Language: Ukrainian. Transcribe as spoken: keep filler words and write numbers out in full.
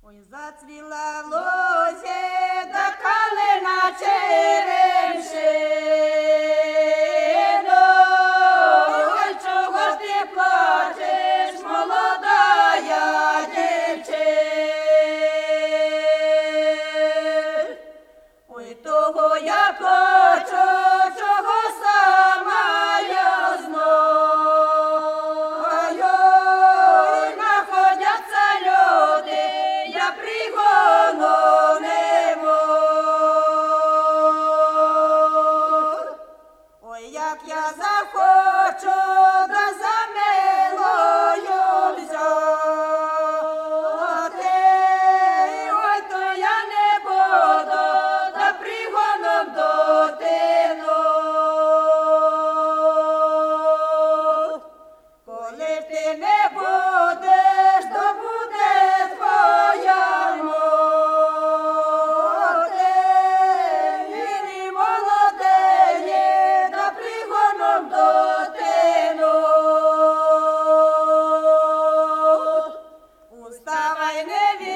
Ой, зацвіла в лозі, да калина черемшину. Ой, чого ти плачеш, молодая дівчина? Ой, того я плачу, чого сама я знаю. Находяться люди, я пригону не можу. Ой, як я захочу, да за милою взяти, ой, то я не буду, да пригоном дотину. Коли ти не будеш, то буде твоя мати. Він і молодеє, да пригоном дотину. Уставай, не